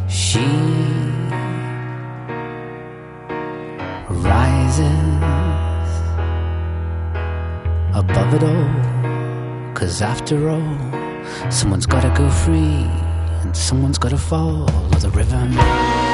She rises above it all, 'cause after all, someone's gotta go free and someone's gotta follow the river.